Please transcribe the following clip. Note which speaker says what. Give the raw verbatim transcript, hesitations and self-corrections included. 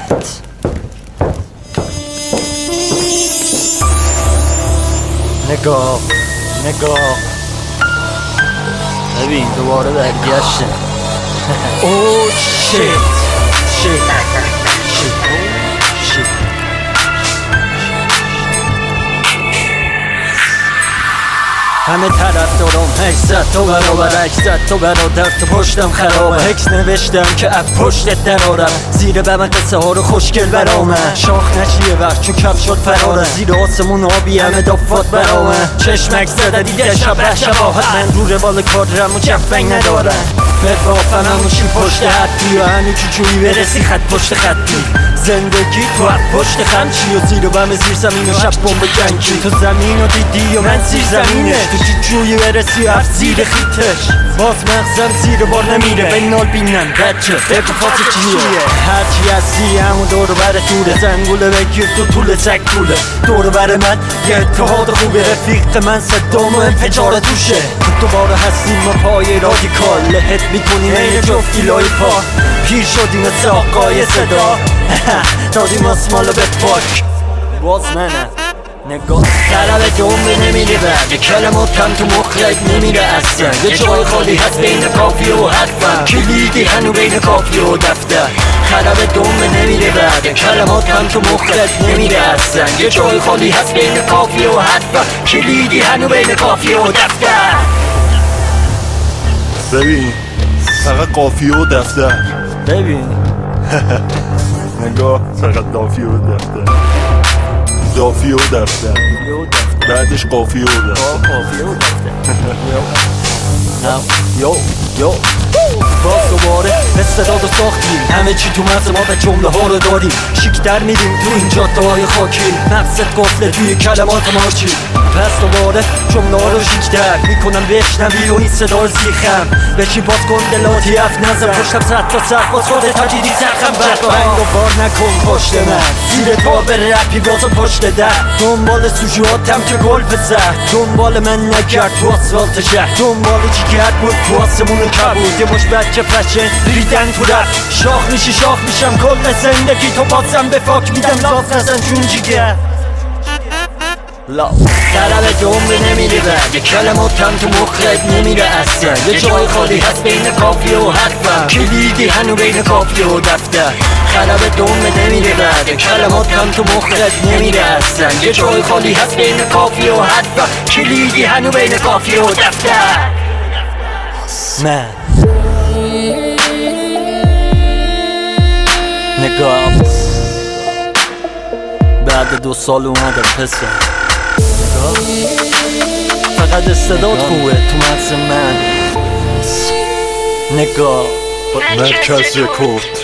Speaker 1: نگاه نگاه ببین دوباره برگشتم. اوه شیت شیت شیت همه طرف دارم هشتصد تا برابر هشتصد تا برادر تو پشتم خرابه. هکس نوشتم که اف پشتت درارم، زیر بم قصه ها رو خوشگل برامه. شاخ نشیه ور چون کف شد فراره، زیر آسمون آبی همه دافات برامه. چشمک زده دیده شبه شباهت، من رو روال کارم و جفنگ ندارم. مفافن هموشی پشت حدی و هنو چوچوی برسی خط پشت خطی. زندگی تو اف پشت خمچی و زیر بم زیر زمین و شب بمب جنگی. تو زمین و دیدی و من زیر زمینه، تو چوچوی برسی اف زیر خیتش. باز مغزم زیر بار نمیره، به نال بینم بچه بگو فاتی چیه. هرچی هستی همون دور بر توره، زنگوله بگیر تو طول سگ طوله. دور بر من یه اتحاد خوبه، رفیق من صدام و انفجار توشه. تو دوباره هستیم ما پای رادیکال، لحت میکنیم این جفتی لای پا. پیر شدیم مثل آقای صدا دادیم اسمالو به پاک. باز منم نگاه طلب جنبه نمیره بعد کلماتم تو مخرج نمیره اصلا. یه جای خالی هست بین کافی و حرفم، کلیدی هنو بین کافی و دفتر. طلب جنبه نمیره بعد کلماتم تو مخرج نمیره اصلا. یه جای خالی هست بین کافی و حرفم، کلیدی هنو بین کافی و دفتر.
Speaker 2: ببین فقط قافیه و دفتر.
Speaker 1: ببین
Speaker 2: نگاه فقط دافیه و دفتر، دافیه و دفتر، بعدش قافیه و دفتر.
Speaker 1: قافیه و دفتر یو یو باز دوباره استعداد و ساختیم، همه چی تو مغز ما و جمله ها رو داریم. شیک‌تر میریم تو این جاده های خاکی، مغزت قفله توی کلمات مارچی. پس دوباره جمله ها رو شیک‌تر میکنم بشنوی و این صدا رو زیخم. بشی باز کن دلاتی اف نزم، پشتم صد تا سر باز خود تجیدی سرخم. برد و هنگ و بار نکن پشت من، زیر تا به رپی باز پشت در. دنبال سوژواتم که گل بزد، دنبال من نگرد تو آسفالت شهر. دنبال چی گرد بود تو آسمون کبود، یه مش بچه فشن ریدن تو رفت. شاخ میشی شاخ میشم کل زندگی، تو بازم به فاک میدم لاف نزن چون جیگر لا. طلب جنبه نمیره بعد کلماتم تو مخرج نمیره اصلا. یه جای خالی هست بین کافی و حرفم، کلیدی هنو بین کافی و دفتر. طلب جنبه نمیره بعد کلماتم تو مخرج نمیره اصلا. یه جای خالی هست بین کافی و حرفم، کلیدی هنو بین کافی و دفتر. من نگاه بعد دو سال اومدم پسر. فقط استعداد خوبه تو مغز من. نگاه
Speaker 2: مرکز رکورد.